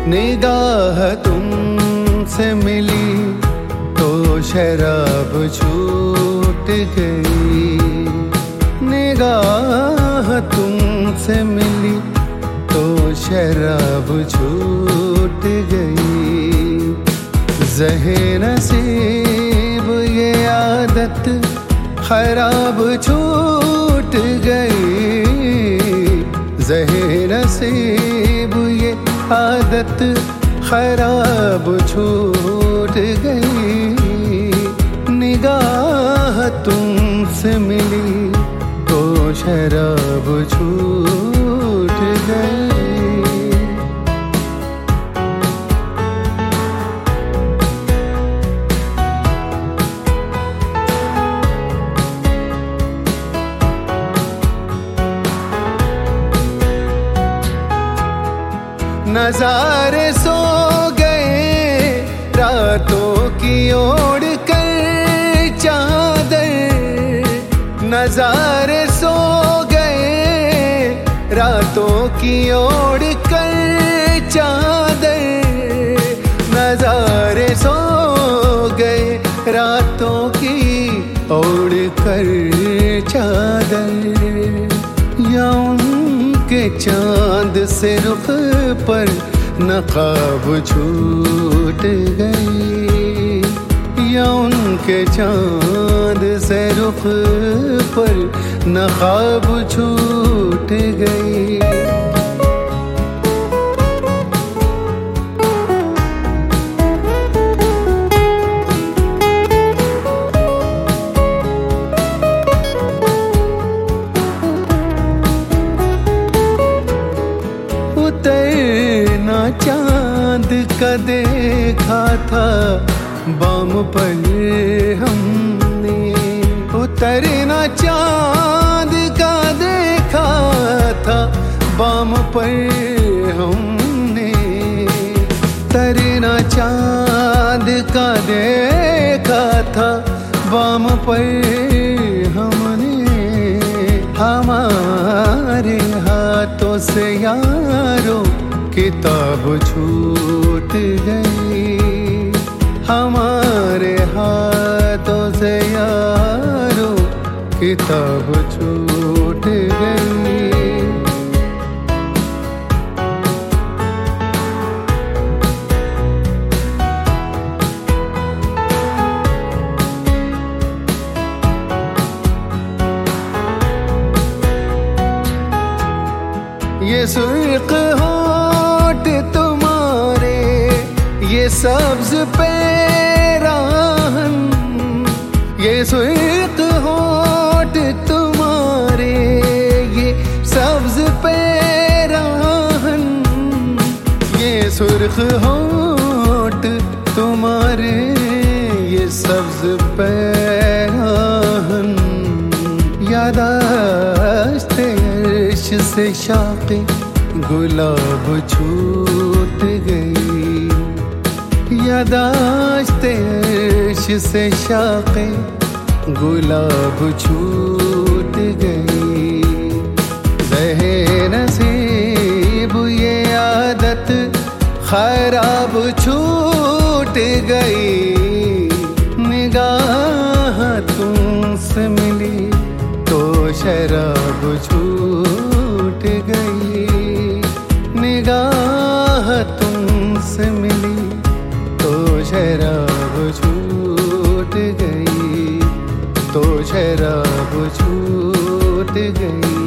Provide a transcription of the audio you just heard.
निगाह तुमसे मिली तो शराब छूट गई। निगाह तुमसे मिली तो शराब छूट गई। ज़हे नसीब ये आदत खराब छूट गई। ज़हे नसीब ये आदत खराब छूट गई। निगाह तुमसे मिली तो शराब छूट गई। नज़ारे सो गए रातों की ओढ़ कर चादर। नज़ारे सो गए रातों की ओढ़ कर चादर। नज़ारे सो गए रातों की ओढ़ कर चादर। या के चांद से रुख पर नकाब छूट गई। या उनके चांद से रुख पर नकाब छूट गई। उतरना चांद का देखा था बाम पर हमने। उतरना चांद का देखा था बाम पर हमने। उतरना चांद का देखा था बाम पर हमने। हमारे हाथों से यारो किताब छूट गई। हमारे हाथों से यारो किताब छूट गई। ये सुर्ख होठ तुम्हारे ये सब्ज पैराहन। ये सुर्ख होठ तुम्हारे ये सब्ज पैराहन। ये सुर्ख होठ तुम्हारे ये सब्ज पैराहन। यादाश्ते अर्श से शाक़े गुलाब छूट गई। यादाश्ते अर्श से शाक़े गुलाब छूट गई। ज़हे नसीब ये आदत खराब छूट गई। निगाह तुमसे मिली तो शराब छूट गई। निगाह तुमसे मिली तो शराब छूट गई। तो शराब छूट गई।